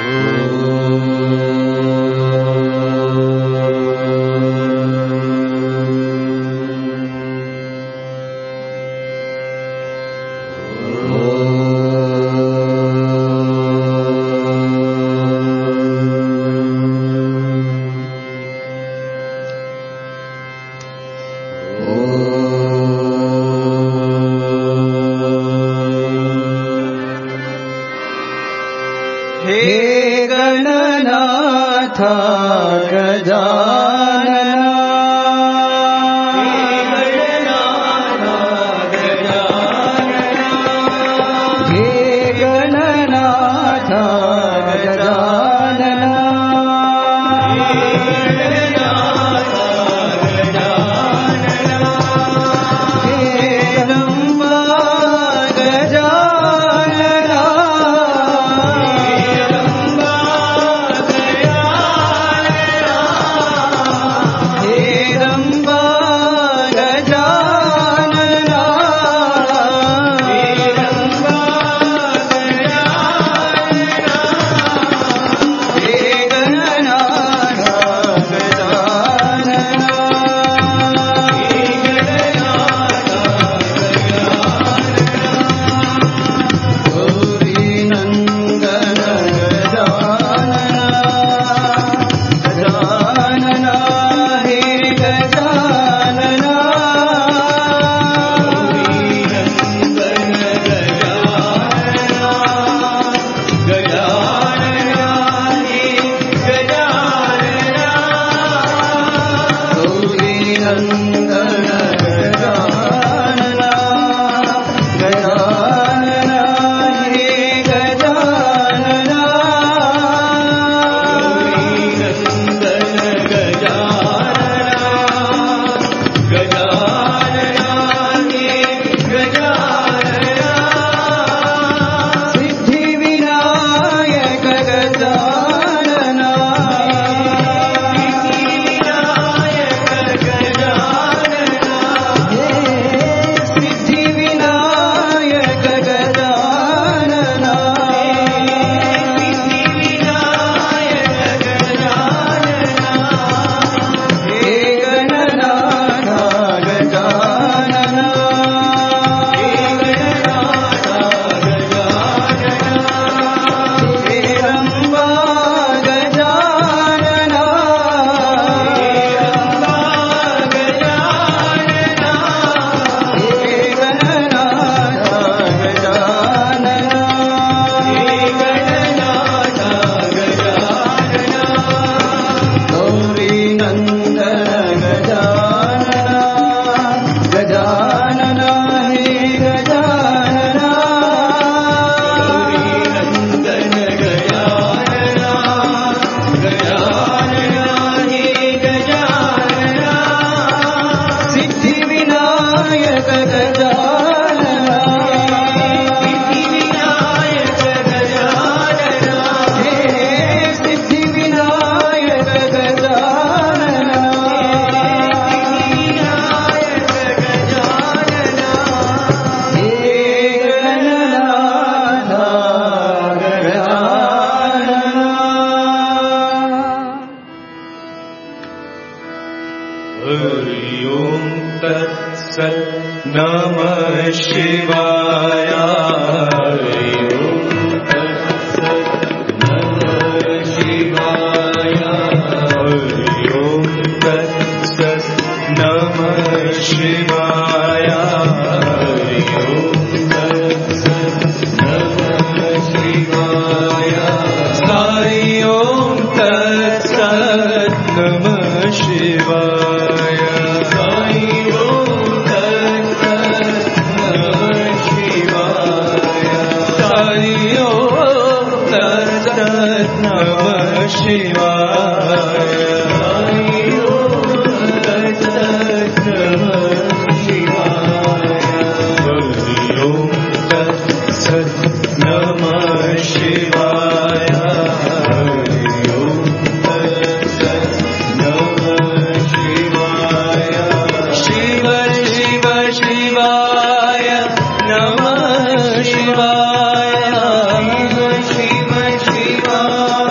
Shiva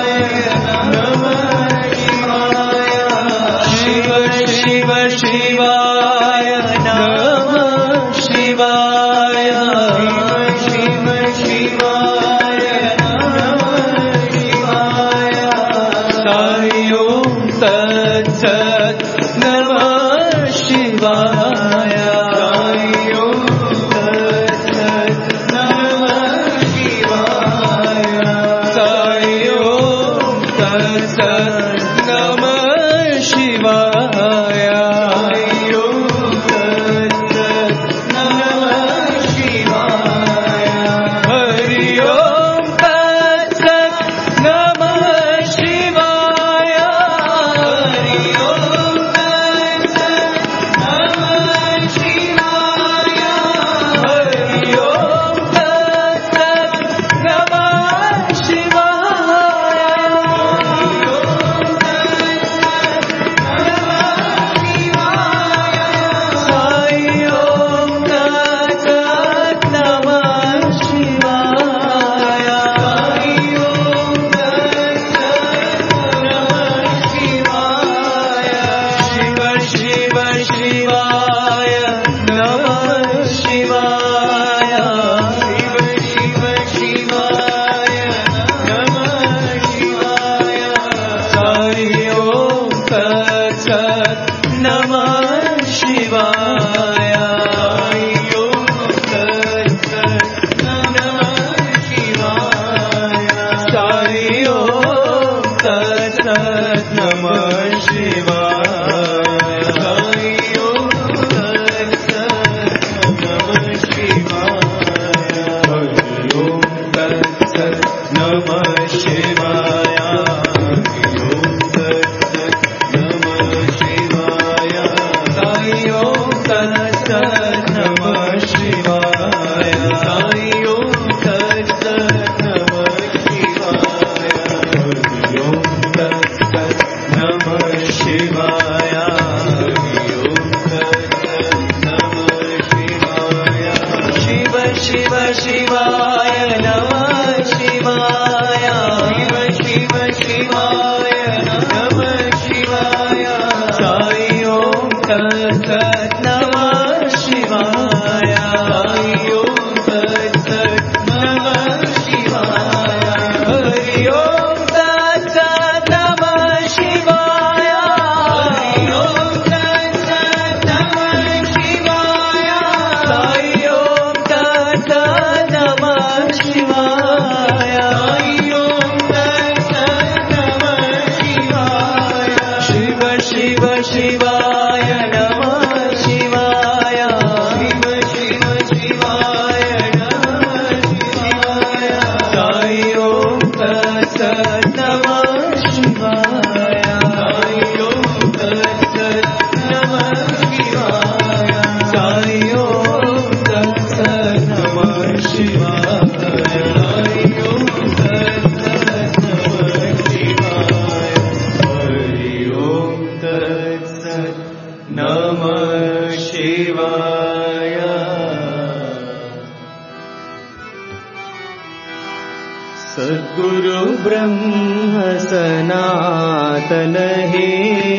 सद्गुरु ब्रह्म सनातन हे,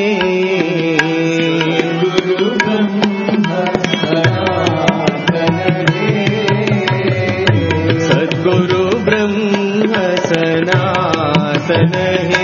गुरु ब्रह्म सनातन हे, सद्गुरु ब्रह्म सनातन हे,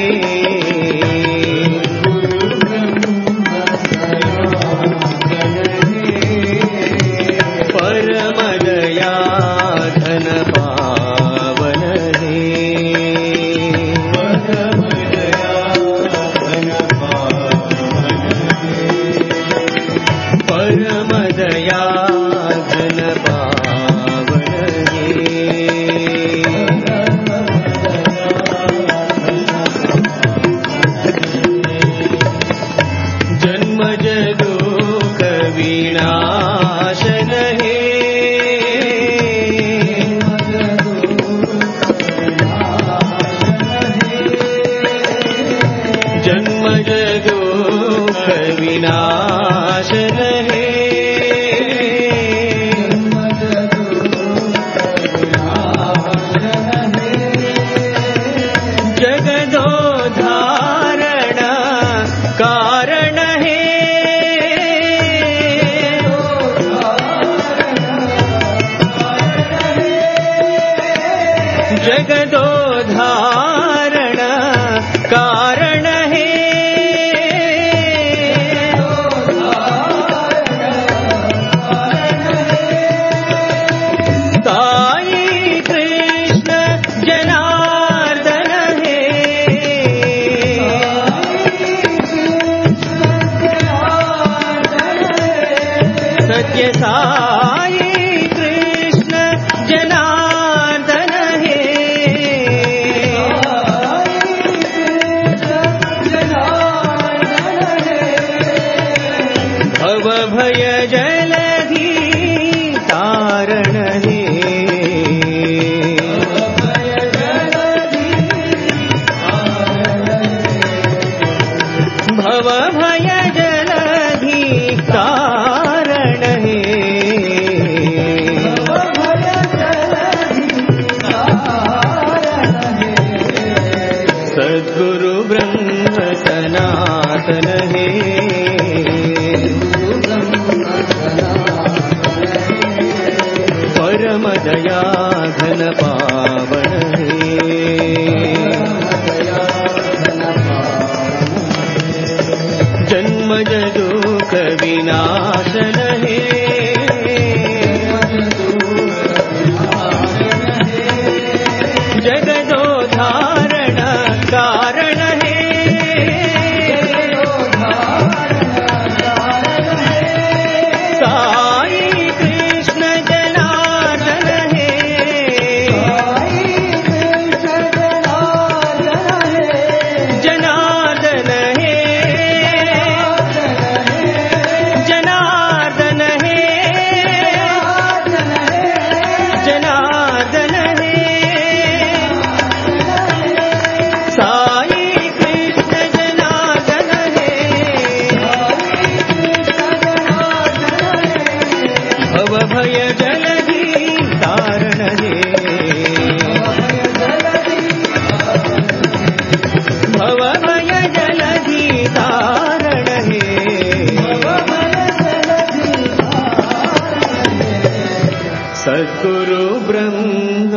सद्गुरु ब्रह्म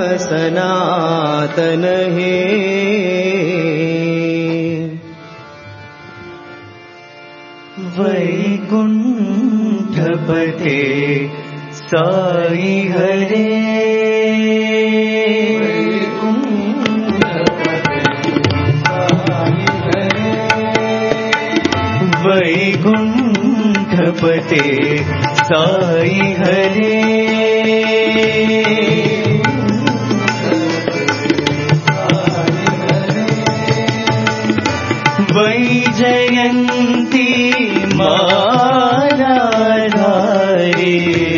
सनातन हे, वैकुंठपते साई हरे, वैकुंठपते साई हरे, वैजयन्ती माला धारी,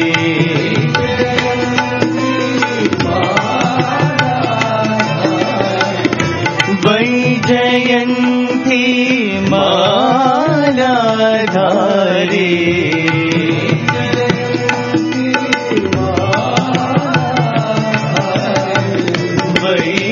वैजयन्ती माला धारी, वै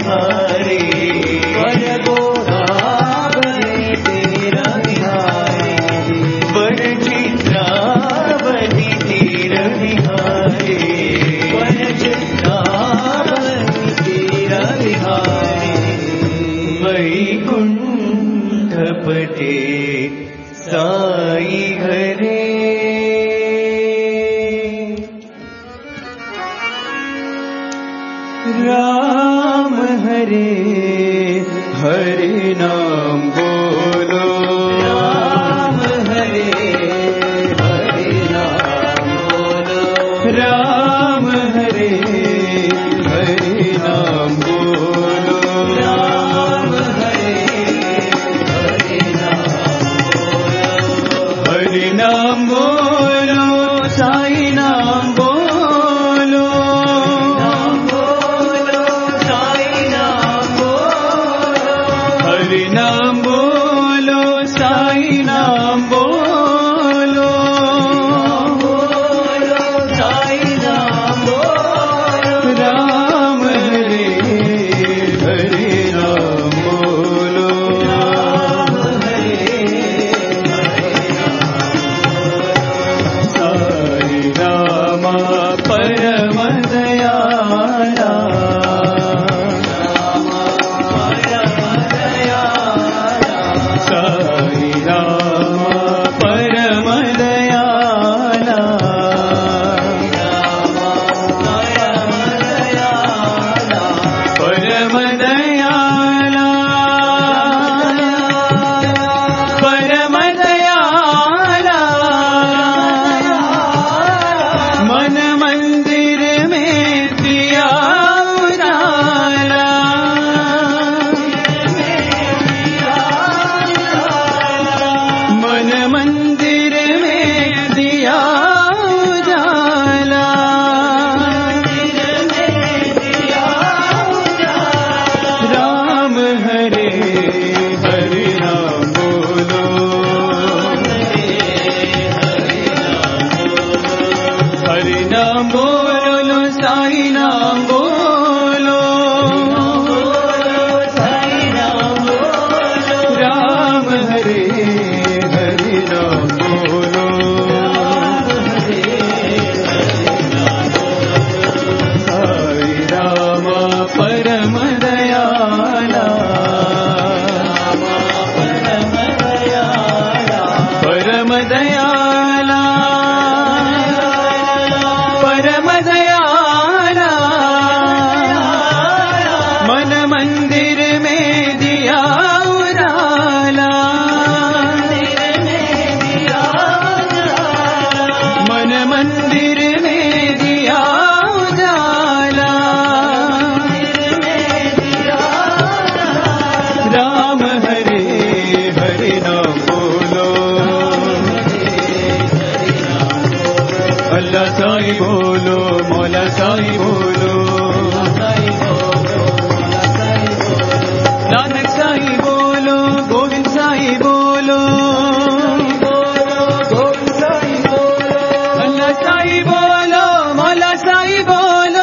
बिहारी वर गोदावरी तीर बिहारी वर चित्रावली तीर बिहारी वर चित्रावली तीर बिहारी वैकुंठपटे साई हरे राम हरे हरे नाम बोलो राम हरे हरे नाम बोलो राम हरे हरे नाम बोलो राम हरे हरे नाम बोलो हरि नाम बोलो साई नाम बोलो हरि नाम बोलो साई नाम बोलो साई नाम बोलो राम हरे हरे नाम बोलो राम हरे साई रामा परम दयाला साई राम परम दयाला परम दयाला परम दयाला मन मंदिर में दिया उजाला मन मंदिर में दिया उजाला राम हरे हरे नाम बोलो हरि नाम बोलो साई नाम बोलो साई नाम बोलो राम हरे हरि नाम बोलो साई राम परम दयाला परम दयाला परम दयाला मन मंदिर में दिया उजाला मन मंदिर में दिया उजाला राम हरे हरे नाम बोलो अल्लाह साई बोलो मौला साई बोलो नानक साई बोलो गोविंद साई बोलो गोविंद साई बोलो अल्लाह साई बोलो मौला साई बोलो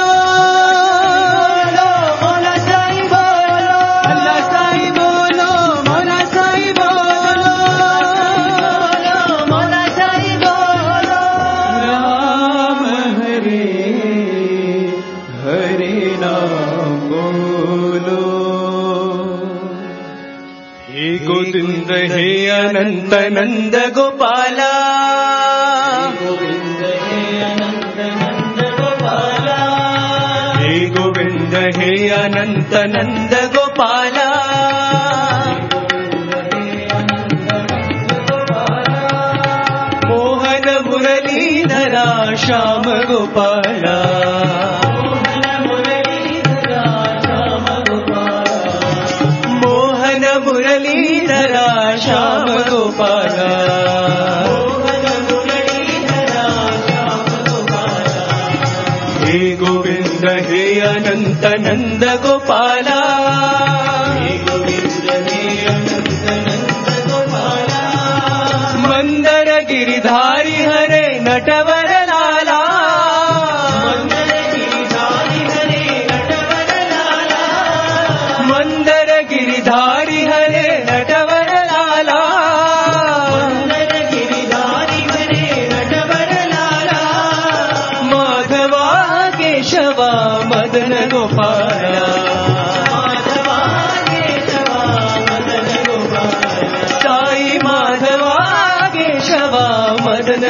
मौला साई बोलो अल्लाह साई बोलो मौला साई बोलो मौला साई बोलो राम हरे हरे नाम बोलो हे गोविंद हे अनंत नंद गोपाला गोविंद हे अनंत नंद गोपाला हे गोविंद हे अनंत नंद गोपाला मोहन मुरलीधरा श्याम गोपाला मोहन मुरलीधरा श्याम गोपाला हे गोविंद हे अनंत नंद गोपाला हे गोविंद हे अनंत नंद गोपाला मंदर गिरिधारी हरे नटवर लाला मंदर गिरिधारी हरे नटवर लाला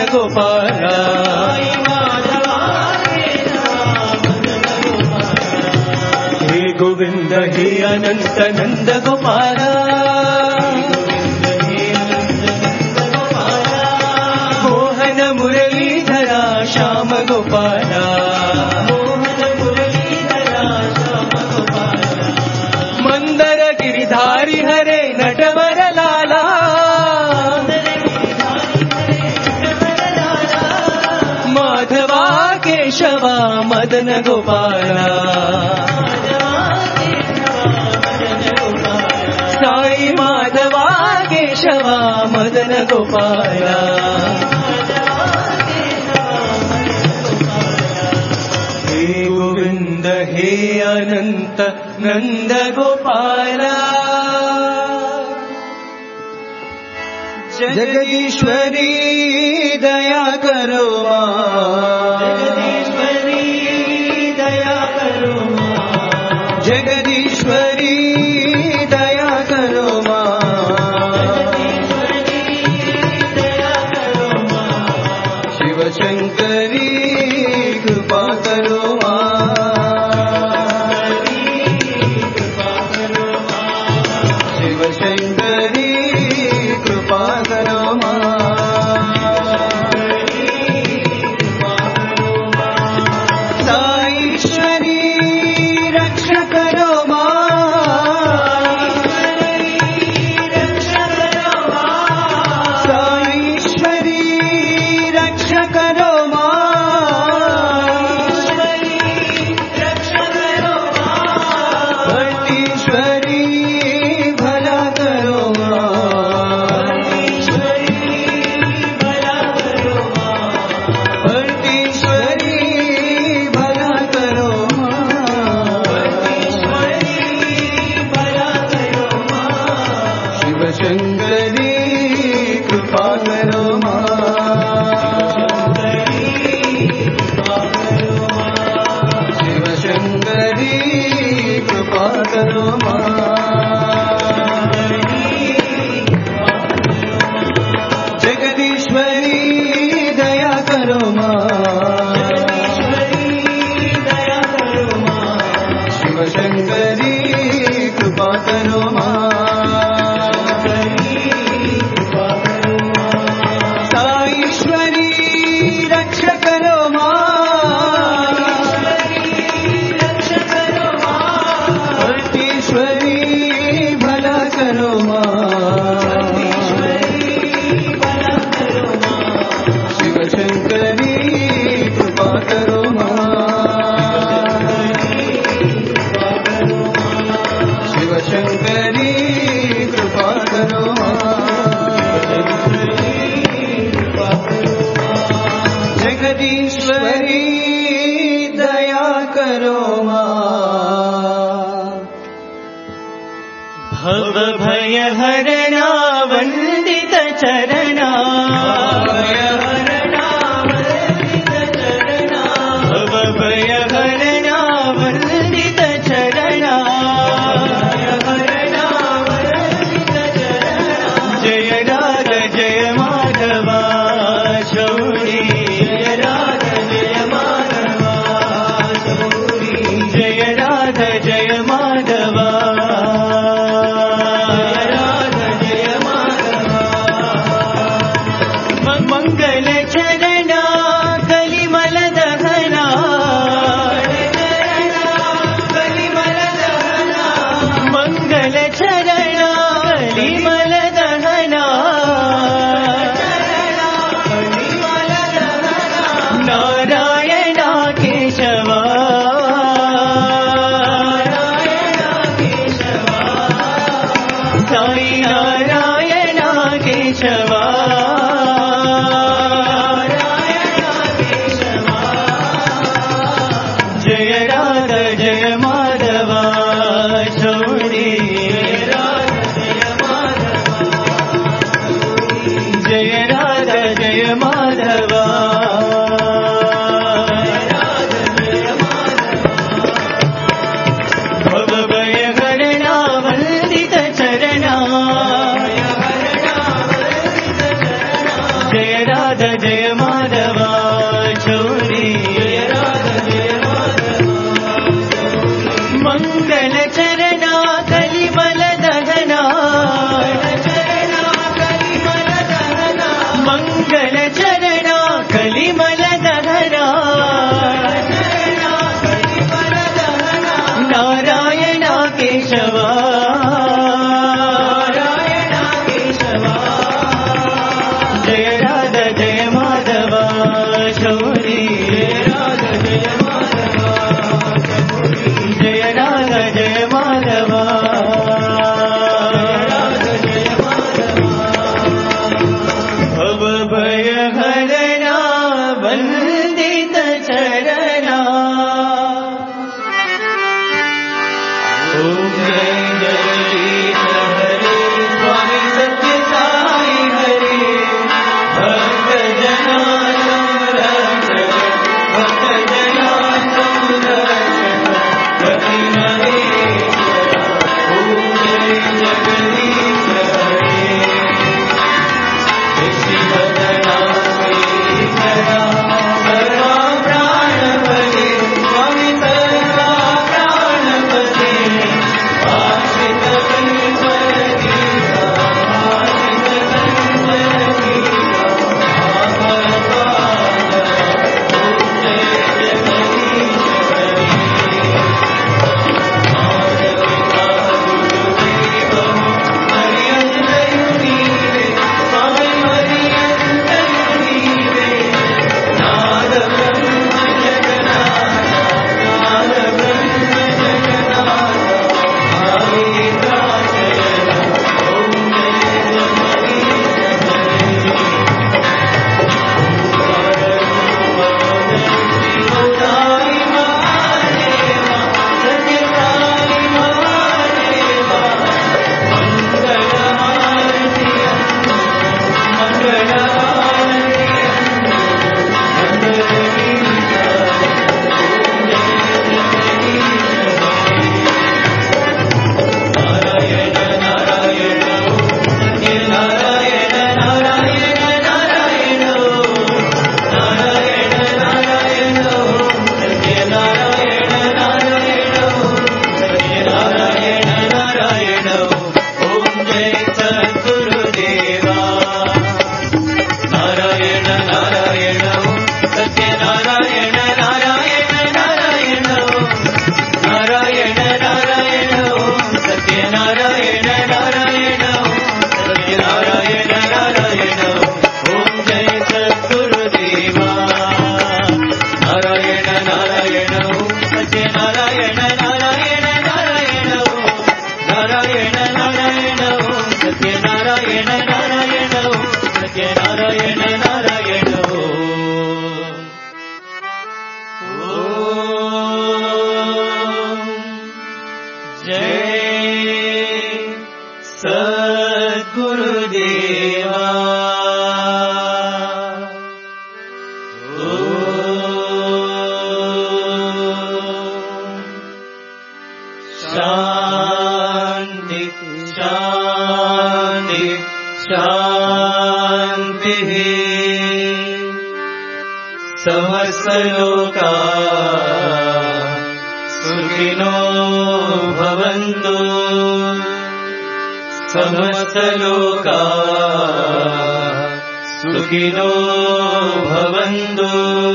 गोपाल हे गोविंद हे अनंत नंद गोपाल मोहन मुरलीधरा श्याम गोपाल मंदर गिरिधारी हरे नटवर लाला माधवा केशवा मदन गोपाला साई माधवा केशवा मदन गोपाला हे गोविंद हे अनंत नंद गोपाला जगदीश्वरी दया करो जगदीश्वरी दया करो जगदीश्वरी दया करो शिव शंकरी कृपा करो शिव शंकरी कृपा करो साईश्वरी रक्षा करो साईश्वरी रक्षा करो भक्तीश्वरी भला करो भक्तीश्वरी भला करो शिव शंकरी कृपा करो शिव शंकरी कृपा करो जगदीश्वरी दया करो शिव शंकरी कृपा करो साईश्वरी रक्षा करो भक्तीश्वरी भला करो शिव शंकरी कृपा करो शिव शंकरी कृपा करो जगदीश्वरी दया करो भव भय हरणा वंदित चरणा भव भय हरणा वंदित चरणा जय राध जय माधवा शौरी जय राध जय माधवा जय राध जय माधवा मंगल चरणा कलिमल दहना मंगल चरणा कलिमल दहना नारायणा केशवा साई नारायणा केशवा जय राध जय माधवा शौरी जय राध जय माधवा भव भय हरणा वंदित चरणा నారాయణ నారాయణ సత్యనారాయణ నారాయణ ఓం జై సద్గురుదేవా శాంతి శాంతి శాంతి సమస్తలోకా సుఖినో భవంతు సమస్తలోకా సుఖినో భవంతు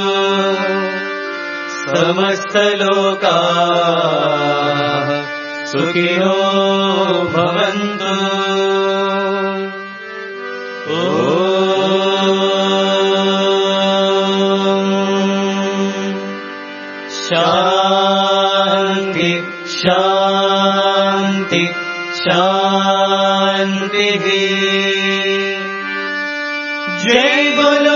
సమస్తలోకా సుఖినో భవంతు శాంతి శాంతి శాంతి జై బోలో